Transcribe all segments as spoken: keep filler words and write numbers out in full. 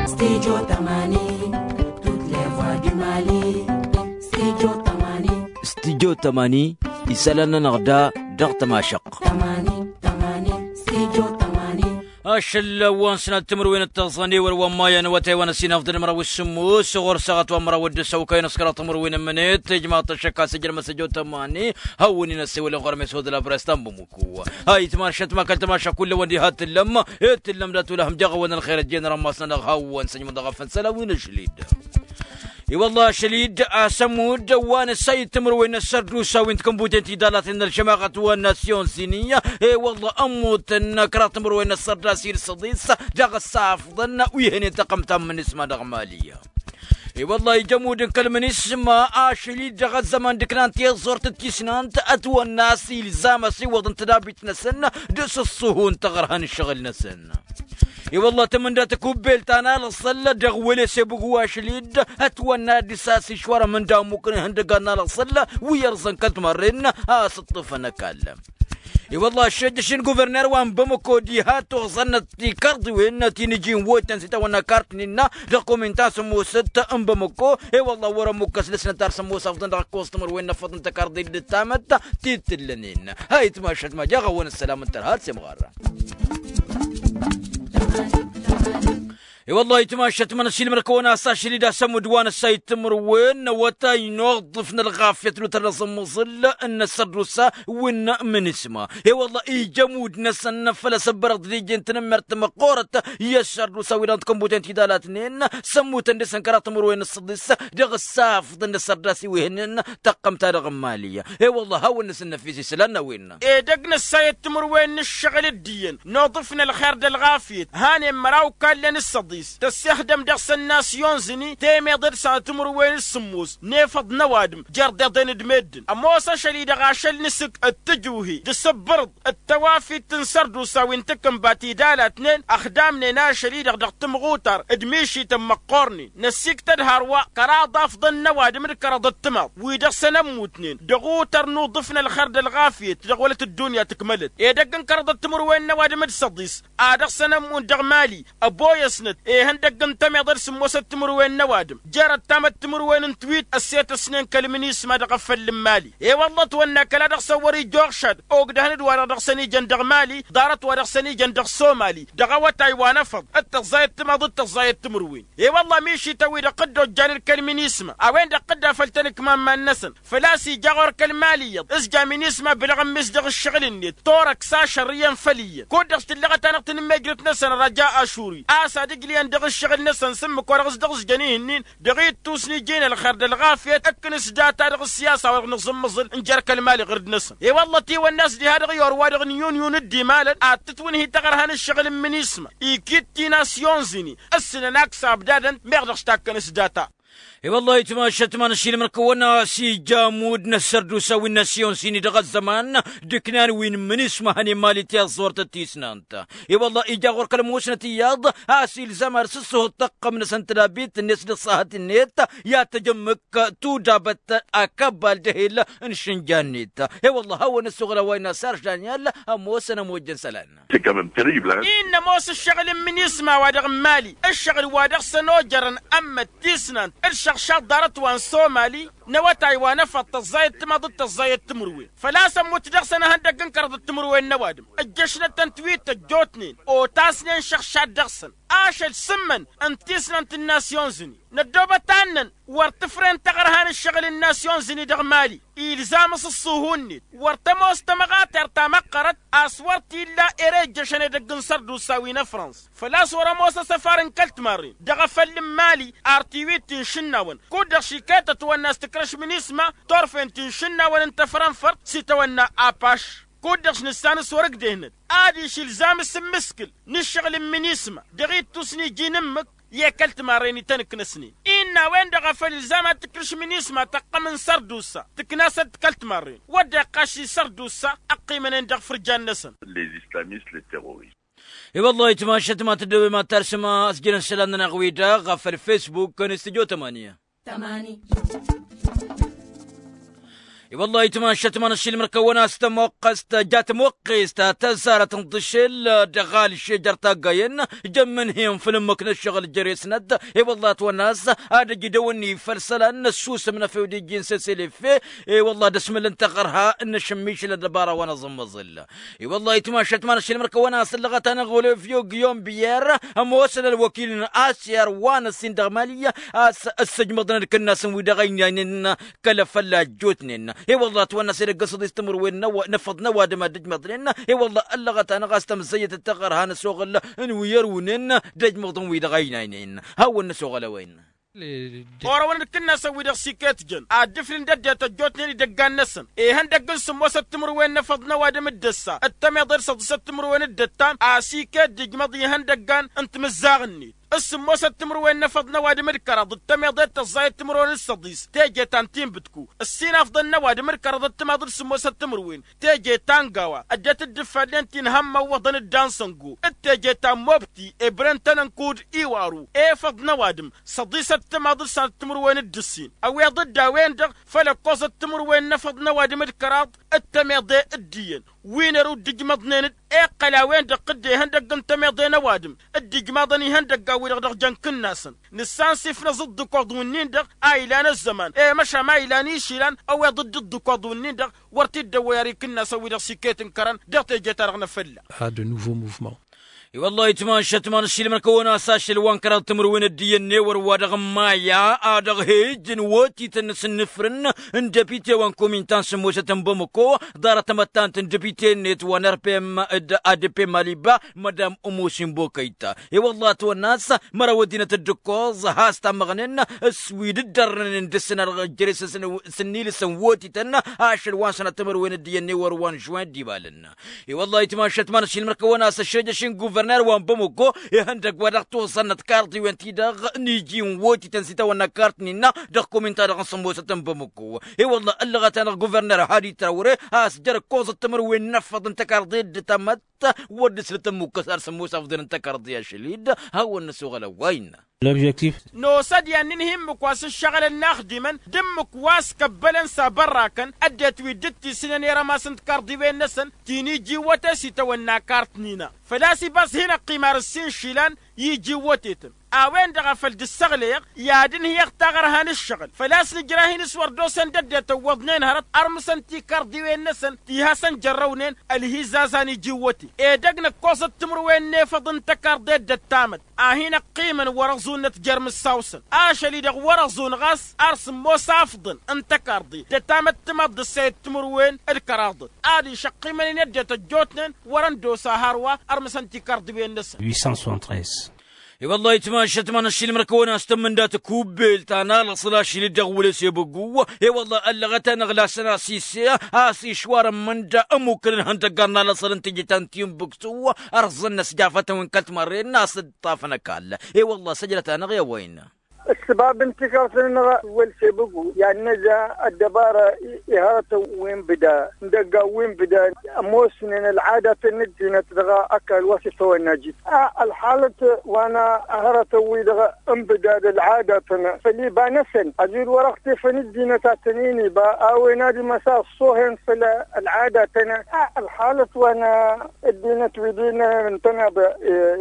Studio Tamani, toutes les voix du Mali. Studio Tamani, Studio Tamani, isalana narda dar tamashaq. Tamani, Tamani, Studio Tamani. أشل وانسنا التمر وين التغصاني والومايا نواتي وانا سينا أفضل مرة والسمو صغر ساعات ومرة ودسا وكاين سكرا تمر وين منيت جماعة الشكا سجل مسجو تماني هوني نسي ولا غرمي سود الابرستان بمكوا هاي تماشت ما كنت ماشا كل وندي هات اللمة هات اللم لا تلهم جغا وانا الخير الجين رماسنا هون سنجم ضغفن سلا وين شليد اي والله شليد اسمود وان السيد تمر وين السردوسا وين كمبوتنتي دالات ان الجماعه والناسيون سينيه اي والله اموت النكرا تمر وين السرداسي الصديس دغ الصافضن ويهني تقمت من اسمها دغماليه اي والله جمود كلمن اسمها اشلي دغ الزمان دكنان تي زورت تيسنان اتو الناس الزام سي وضن تدابيت نسن دس الصهون تغرهن الشغل نسن اي والله تمندا تكوبيل تانا لصله دغولي سيبغوا شليد اتونا دساسي شوره من دا ممكن هندقنا لصله ويرزن كلت مرين ها سطفنا كلم اي والله شدشن غوفرنر وان بمكو دي هاتو ظنت دي كارد وين تيجي ووتن ستا وانا كارتنينا دوكومنتا سمو ستة ام بمكو اي والله ورا مكس لسنا تار سمو صفدن دا كوستمر وين فضن تكارد دي تامت تيتلنين هاي تماشت ما جاغا وين السلام انت هات سمغاره اي والله يتماشت من الشيل مركونا ساشري دا سمو دوان السيد تمر وين وتا ينظفنا الغافية وترسم مصل ان السردوسا وين من اسمه اي والله اي جمود نسن فلا سبرت دي جنت نمرت مقورة يا السردوسا وين عندكم بوتنتي دالاتنين سمو تندسن كرا تمر وين الصديس دغ الساف ضن السرداسي وين تقمت دغ مالية اي والله هاو النسن في سلنا وين اي دقنا السيد تمر وين الشغل الدين نظفنا الخير الغافية هاني مراو كان لنا الصديس تستخدم درس الناس يونزني تيمي درس تمر وين السموس نيفض نوادم جرد دين دمدن اموسا شليد غاشل نسك التجوهي دسبرد التوافي تنسردو ساوين تكم باتي دالا اتنين اخدامني نا شليد غدق تمغوتر ادميشي تمقورني نسيك تدهروا كرا ضافض النوادم الكرد التمر ويدرس نمو اتنين دغوتر نوضفنا الخرد الغافية دغولة الدنيا تكملت يدقن كرد التمر وين نوادم الصديس ادرس نمو دغمالي ابويا سند ايه هندق انت ما يقدر سموسة تمر وين نوادم جرت تامت تمر وين تويت السيت سنين كلمني اسمها دغفل المالي ايه والله تونا كلا دغ صوري جوخشد اوق دهند ورا دغسني جندغ مالي دارت ورا دغسني جندغ صومالي دغوا تايوان فض التزايد تما ضد التزايد تمر وين ايه والله ميشي توي دقدو جان الكلمني اسمه اوين دقدها فلتنك ما ما النسن فلاسي جغور كلمالي اسجا من اسمه بلغم مصدق الشغل النت تورك سا شريا فليا كودغت اللغه تنقت مجرت نسن رجاء اشوري اسا دقلي دغ الشغل نسن سمك ورغز دغز جنيهنين دغيت توسني جينا الخرد الغافية اكنس داتا دغ السياسة ورغنظم مظل انجرك المالي غرد نسن اي والله تي والناس دي هذا غيور وارغ نيون يون الدي مالا اتتون هي تغرهان الشغل من اسمه ايكيتي ناسيون زيني السنة ناكسا بدادا ميغدغش تاكنس داتا اي والله يتماشت ما نشيل مركونا سي جامود نسردوسا والناسيون سيني دغ الزمان دكنان وين من اسمه هاني مالي تي صورت التيسنانتا اي والله اجا غور كلموسنا تياض اسي الزمر سسو طق من سنتلابيت الناس لصاحت النت يا تجمك تو دابت اكبل دهيل انشنجانيت اي والله هو الصغرى وين سارج دانيال موسنا موجن سلان C'est quand même terrible, hein. إن موس الشغل من يسمى وادغ مالي الشغل وادغ سنوجرن أما تيسنان الشغشات دارت وان صومالي نواتاي ونفط الزايد تما ضد الزايد تمروين فلا سموت دغسنا هندق انكرض التمروين نوادم الجشنة تنتويت الجوتنين او تاسنين شغشات دغسن اشل سمن انتيسنان الناسيون زني ندوبة تانن وارتفرين تغرهان الشغل الناسيون زني دغ مالي إلزامس الصهوني وارتموس تمغات ارتمقرت اسورتي لا إريج جشنة دقن سردو ساوينا فرنس فلا سورا موسى سفارن كلت مارين دغ فلم مالي ارتيويت تنشناون كودغ شيكاتة والناس تكرش من اسمه طرفين تنشناون انت فرنفرت سيتوانا اباش كودغش نستانس ورق دهنت ادي شلزام السمسكل نشغل من اسمه دغيت تسني جينمك يا كلت ماريني تنك نسني إنا وين دغفل الزامة تكرش من اسمه تقمن سردوسا تكناسة كلت مارين ودا قاشي سردوسا أقي من دغفر جانسن Les islamistes, les terroristes. اي والله يتماشت ما تدوي ما ترسم اسجل سلامنا غويدا غفل فيسبوك كان استديو ثمانية Tamani. والله تماشت من الشيل مركونا استموقست جات موقست تزارة تنطشل دغال الشجر تاقين جمن هيم فيلم كن الشغل جريس ند اي والله توناس هذا جدوني فرسلا السوس من في ودي جنس سلف اي والله دسم انتقرها ان شميش لدبارة وانا ظل اي والله تماشت من الشيل مركونا سلغت انا غولي فيو يوم بيار موصل الوكيل اسير وانا سندغمالية السجمضنا كنا سنوي دغين كلف لا جوتنين اي والله تونا سير قصد يستمر وين نفض نواد ما دج مضرنا اي والله اللغت انا غاستم زيت التقر هان سوغل ويرونن دج مضن ويد غينين هاو النسوغل وين ورا وين كنا سوي دغ سيكات جن ادفلن دد تجوتني دغان نسن اي هندق سم وستمر وين نفض نواد مدسا التميضر صد ستمر وين الدتام اسيكات دج مضي هندقان انت مزاغني اسم موسى التمر وين نفض نوادي مركرة ضد تميضات الزايد تمرون الصديس تيجي تانتين بتكو السين افضل نوادي مركرة ضد تماضر اسم موسى التمر وين تيجي تانقاوا ادت الدفالين تنهم وضن الدانسنقو التيجي تان موبتي ابرن تننكود ايوارو ايفض نوادم صديس التماضر سان التمر وين الدسين او ضد وين دغ فلقوص التمر وين نفض نوادي مركرة التميضي الدين وين رو دجمضنين اي قلاوين دغ قدي هندق التميضي نوادم الدجمضني هندق ويرغدغ جن كناسن نسان سيفنا ضد قضونين دغ ايلان الزمان اي مشى ما ايلاني شيلان او ضد ضد قضونين دغ ورتي الدويري كنا سوي دغ سيكيتن كران دغ تيجي ترغنا فلا هذا نوفو موفمون والله تماشت من الشيل مركونا ساشل وان كرات تمروين الدي ان وروا مايا ادغ هيجن وتي تنس نفرن اندبيتي وان كومينتان سموسه تنبمكو دار تمتان تندبيتي نت ونر بيم اد بي ماليبا مدام امو سيمبو كيتا اي والله تو الناس مراودينه الدكوز هاستا مغنن سويد الدرن دسنا جريس سنيل سنوتي تن اشل وان سنه تمروين الدي ان وروان جوان ديبالنا اي والله تماشت من الشيل مركونا سشجشين غوفرنر وان بموكو يهندق ودقتو صنت كارتي وانتي دغ نيجي ووتي تنسيتا وانا كارتني نا دغ كومنتار دغ سموسة بموكو اي والله اللغة انا غوفرنر هادي تراوري هاس جر كوز التمر وين نفض انت كارضي تمت ودس لتموكو صار سموسة افضل انت كارضي يا شليد هاو النسو غلا وين l'objectif نو صد يعني نهم كواس الشغل الناخدما دم كواس كبلن سابراكن ادت ويدتي سنن يرى ما سنت كاردي بين نسن تيني جيوتا سيتونا كارتنينا فلاسي بس هنا قمار السين شيلان يجي وتيتم اوين دغ فلد السغليق يادن هي اختغر هان الشغل فلاس نجراهين سور دوسن ددت وضنين هرت ارمسن تي كاردي وين نسن تي حسن جرونين الهزازاني جيوتي اي دغنا كوسه تمر وين نفضن تكاردي دتامت اهينا قيمن ورزون تجرم الساوسن اشلي دغ ورزون غاس ارسم مصافضن انت كاردي دتامت تمد السيد تمر وين الكراض ادي شقي من ندت جوتنن ورن دوسا هاروا ارمسن تي كاردي وين نسن huit cent soixante-treize اي والله تماشت من الشيل مركونا استمن دات كوبيل تانا لصلاش اللي دغول سيبقوا اي والله اللغه نغلا سنا سيسي اسي شوار من دا ممكن انت قرنا لصل تجي تنتيم بكسو ارزنا سجافه وين كنت مرين ناس طافنا كال اي والله سجلت انا غيا وين السباب انتكاسنا والسبب يعني نجا الدبارة إهارة وين بدا ندقا وين بدا موسنين العادة ندينا تدغى أكل وصفة والنجيب آه الحالة وانا أهارة ويدغى انبدا العادة فلي بانسن أجير ورقتي فندينا تاتنيني با أوي نادي مساء صوهن في العادة آه الحالة وانا الدينة ويدينا من تنبا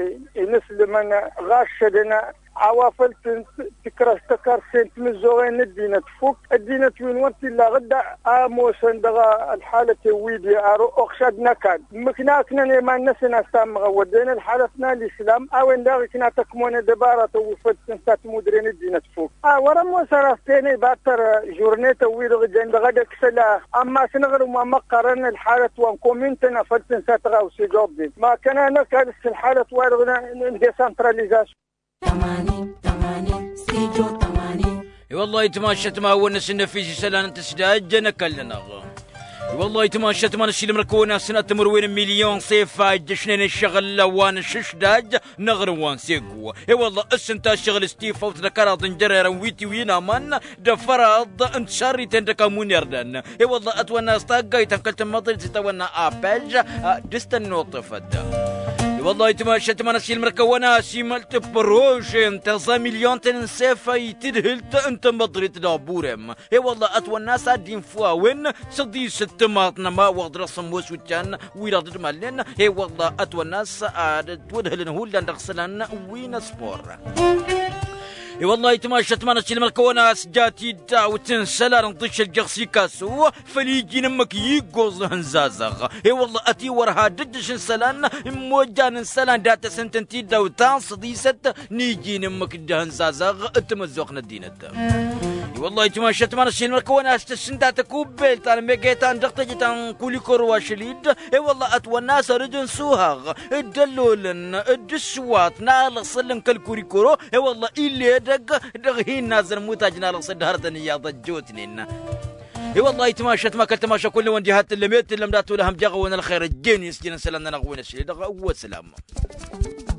نسل من غاشدنا عوافل تكره تكر سنت مزوغين الدينة تفوق الدينة وين ورتي لا غدا اموسن دغا الحالة ويدي ارو اخشدنا كان مكناكنا ما نسنا سام ودينا الحالتنا الاسلام او ندغ كنا تكمون دبارة وفت سنت مدرين الدينة تفوق اه ورا موسراستيني باتر جورنيتا ويد غدا غدا كسلا اما سنغر ما مقرن الحالة وان كومنتنا فتن ساتغا وسيجوب ما كان انا كان الحالة وارغنا ديسنتراليزاسيون تمانين تمانين سيجو تمانين والله تماشت ما هو نسنا في سلان انت سداج نكلنا والله تماشت ما نشيل مركونا سنة تمروين مليون صيفة جشنين الشغل لوان شش داج نغر وان سيقوا اي والله اسنتا شغل ستيفا وتذكرات انجريرا ويتي وينا من دفرض انت شاري تندكا منيردن اي والله اتوانا استاقاي تنكلت مطل تتوانا اباج دستن نوطفد والله يتماشى تمانسي المركونا سيملت بروشن تغزى مليون تنسافة يتدهلت انت مضريت دابورم اي والله اتوى الناس عدين فواوين صدي ست ماطنا ما وغد رسم وسوتان ويراد مالين اي والله اتوى الناس عاد تودهلن هو اللي نغسلن وين سبور اي والله يتماشى تمانسي المركونا سجاتي داوتن سلار نطيش الجغسي كاسو فليجي نمك يقوز هنزازغ اي والله اتي ورها ددش سلان موجان سلان داتا سنتنتي داوتان صديست نيجي نمك هنزازغ اتمزوقنا الدينة والله يتماشى تمانسي المركونا استسنتا تكوبل تان ميجيتان دقتجتان كولي كوروا شليد اي والله اتوى الناس رجن سوهاغ الدلولن الدسوات نال صلن كالكوري كورو اي والله إلي دق دغهين نازل موتاجنا لصد هرتني يا ضجوتنين اي والله يتماشى ما كل تماشى كل وجهات اللي ميت اللي مداتوا لهم جغونا الخير الجين يسجن سلامنا نغوين الشيء دغ اول سلام